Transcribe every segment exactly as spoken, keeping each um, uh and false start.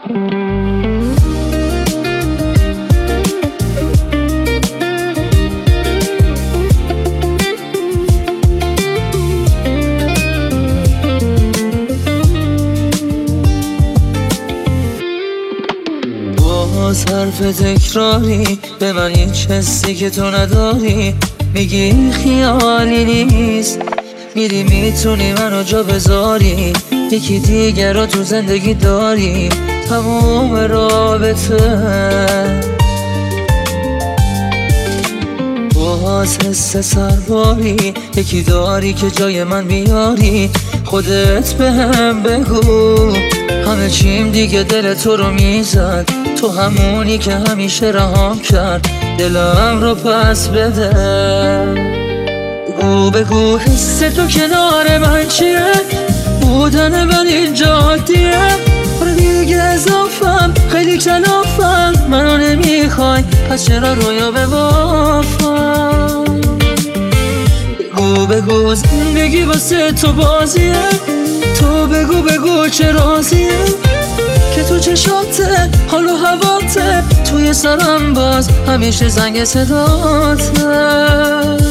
باز حرف تکراری به من هیچ حسی که تو نداری، میگی خیالی نیست، میری میتونی منو جا بذاری، یکی دیگر رو تو زندگی داری، تموم رابطه باز حس سرباری، یکی داری که جای من بیاری، خودت به هم بگو همه چیم دیگه دل تو رو میزد، تو همونی که همیشه رهام کرد دلم رو پس بده. بگو بگو حس تو کنار من چیه، بودن من اینجا عادیه، آره دیگه اضافم خیلی کلافم، منو نمیخوای پس چرا رویا ببافم. بگو بگو زندگی واسه تو بازیه، تو بگو بگو چه راضیه که تو چشاته حال و هواته، توی سرم باز همیشه زنگ صداته.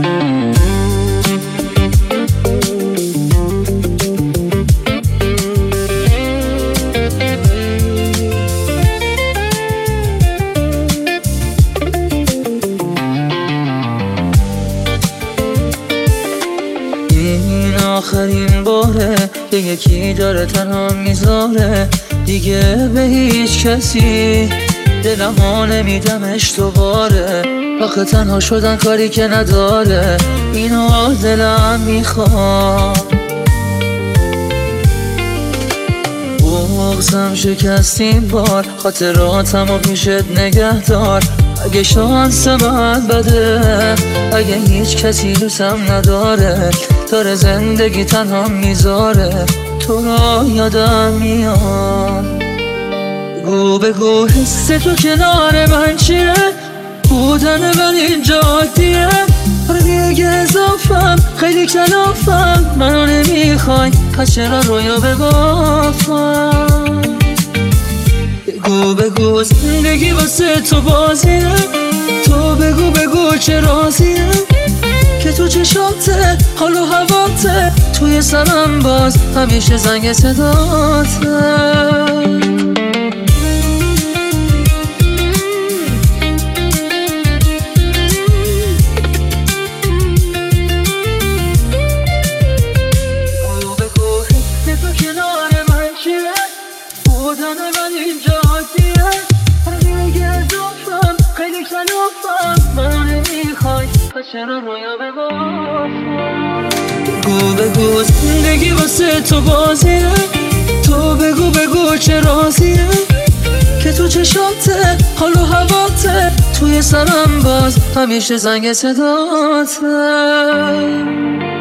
این آخرین باره که یکی داره تنها میذاره، دیگه به هیچ کسی دلم ها نمیدمش دوباره، آخه تنها شدن کاری که نداره، اینو دلم میخواد. بغزم شکست این بار، خاطراتم و پیشت نگه دار، اگه شانس من بده، اگه هیچ کسی دوستم نداره، داره زندگی تنها میذاره، تو را یادم میاد. بگو بگو حس تو کنار من چیه، بودن من اینجا عادیه، آره دیگه اضافم خیلی کلافم، منو نمیخوای پس چرا رویا ببافم. بگو بگو زندگی واسه تو بازیه، تو بگو بگو چه راضیه که تو چشاته حال و هواته، توی سرم باز همیشه زنگ صداته. بودن من اینجا عادیه، دیگه اضافم خیلی کلافم، منو نمیخوای پس چرا رویا ببافم. بگو بگو زندگی واسه تو بازیه، تو بگو بگو چه راضیه که تو چشاته حال و هواته، توی سرم باز همیشه زنگ صداته.